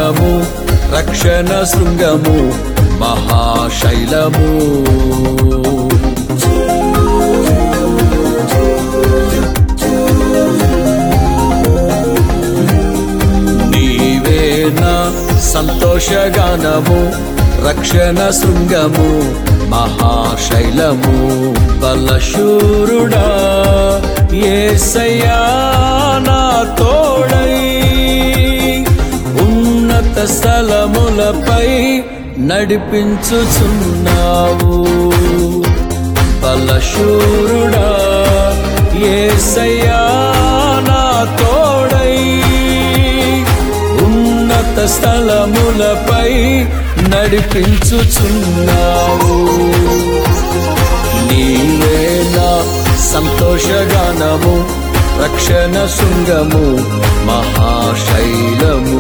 సంతోషగానము రక్షణ శృంగము మహాశైలము నీవేనా సంతోషగానము రక్షణ శృంగము మహాశైలము బలశూరుడా యేసయ్యా నా తోడై ఉన్నత స్థలములపై నడిపించుచున్నావు బలశూరుడా యేసయ్యా నా తోడై ఉన్నత స్థలములపై నడిపించుచున్నావు నీవేనా సంతోషగానము రక్షణ శృంగము మహాశైలము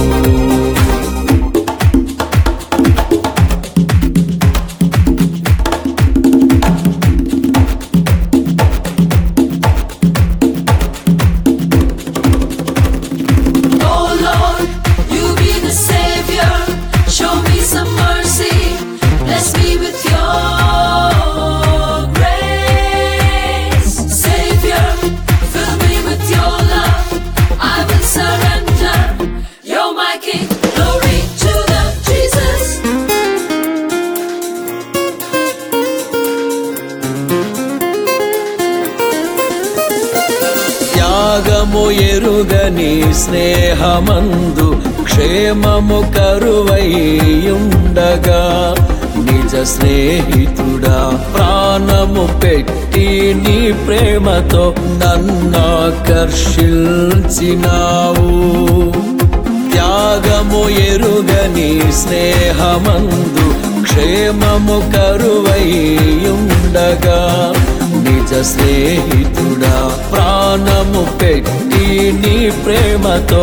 త్యాగము ఎరుగని స్నేహమందు క్షేమము కరువైయుండగా నిజ స్నేహితుడా ప్రాణము పెట్టి నీ ప్రేమతో నన్నాకర్షించినావు త్యాగము ఎరుగని స్నేహమందు క్షేమము కరువైయుండగా నిజ స్నేహితుడా ప్రాణము పెట్టి నీ ప్రేమతో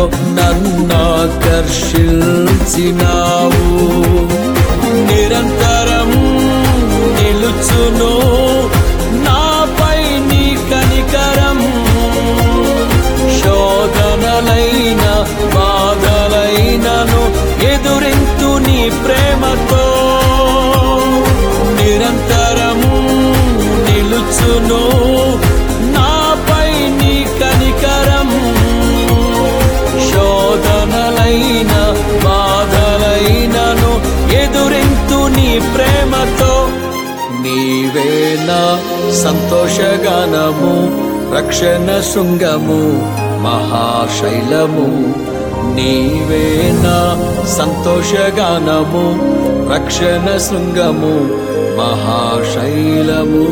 నన్నాకర్షించినావు నిరంతరం నిలుచును నాపై నీ కనికరం శోధనలైన బాధలైనను ఎదురింతు నీ ప్రేమతో నిరంతరం నిలుచును నాపై నీ కనికరం శోధనలైన బాధలైనను ఎదురింతు నీ ప్రేమతో నీవేనా సంతోషగానము రక్షణ శృంగము మహాశైలము నీవేనా సంతోషగానము రక్షణ శృంగము మహాశైలము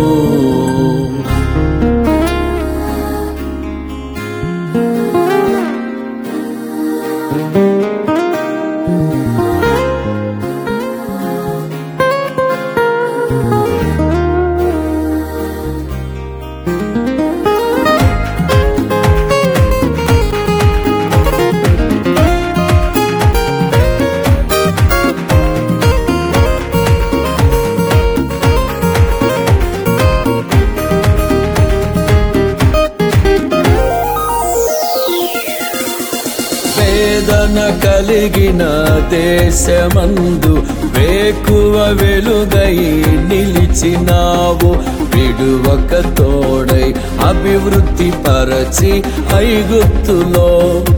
వేదన కలిగిన దేశమందు వేకువ వెలుగై నిలిచినావు విడువక తోడై అభివృద్ధి పరచి ఐగుప్తులో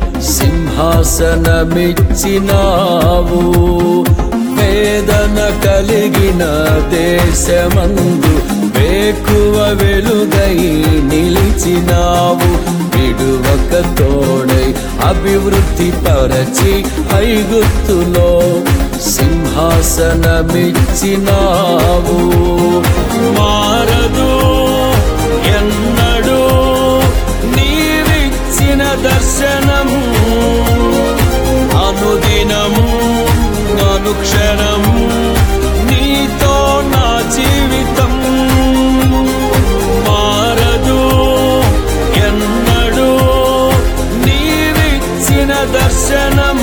సింహాసనమిచ్చినావు వేదన కలిగిన దేశమందు వేకువ వెలుగై నిలిచినావు విడువక తోడై అభివృద్ధి పరచి ఐగుప్తులో సింహాసనమిచ్చినావు మారదు ఎన్నడూ నీవిచ్చిన దర్శనం అనుదినము అనుక్షణం నీతో నా జీవితం మారదు ఎన్నడూ నీవిచ్చిన దర్శనం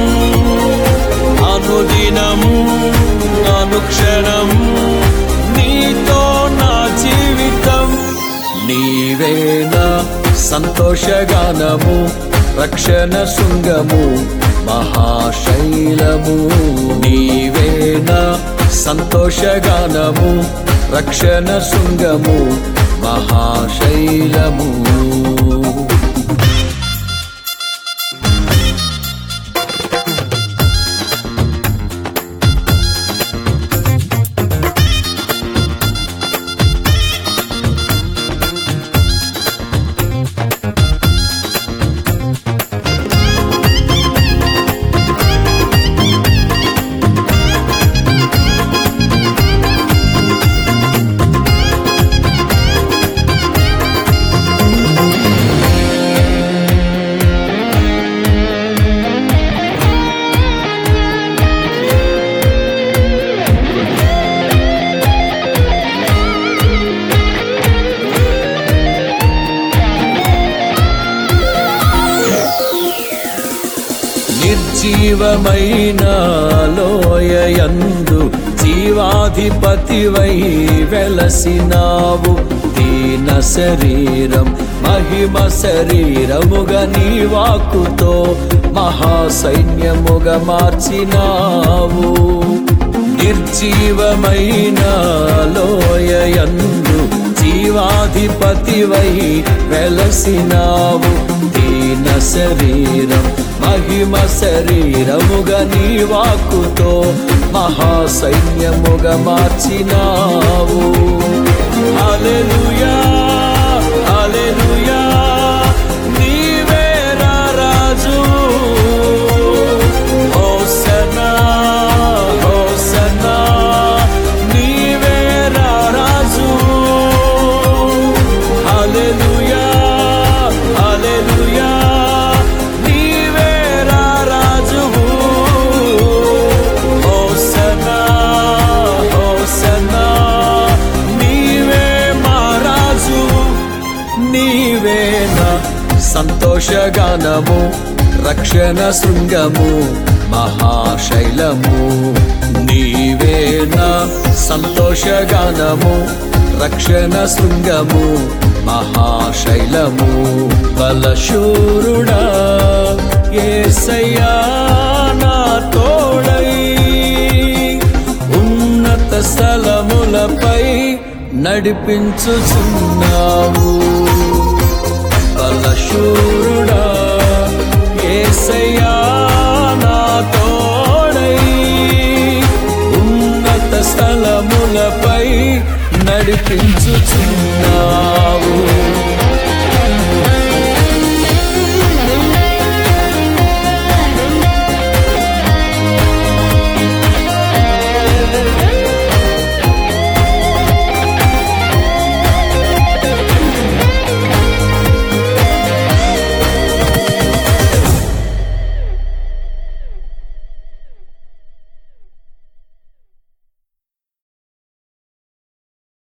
అనుదినము అనుక్షణం నీతో నా జీవితం నీవేనా సంతోషగానము రక్షణ శృంగము మహాశైలము. నీవేనా సంతోషగానము, రక్షణ శృంగము, మహాశైలము. నిర్జీవమైన లోయయందు జీవాధిపతివై వెలసినావు. దీన శరీరం మహిమ శరీరముగా నీ వాక్కుతో మహాసైన్యముగా మార్చినావు. నిర్జీవమైన లోయయందు జీవాధిపతివై వెలసినావు. దీన శరీరం మహిమ శరీరముగా నీ వాక్కుతో మహాసైన్యముగా మార్చినావు. హల్లెలూయా హల్లెలూయా, నీవే రాజు. హోసన్నా హోసన్నా, నీవే రాజు. హల్లెలూయా హల్లెలూయా, నీవే రాజువు. హోసన్నా హోసన్నా, నీవే మా రాజు. నీవేనా సంతోషగానము, రక్షణ శృంగము, మహాశైలము. నీవేనా సంతోషగానము, రక్షణ శృంగము, మహాశైలము. బలశూరుడా యేసయ్యా నా తోడై, ఉన్నత స్థలములపై నడిపించుచున్నావు. బలశూరుడా యేసయ్యా నా తోడై, ఉన్నత స్థలములపై నడిపించుచున్నావు.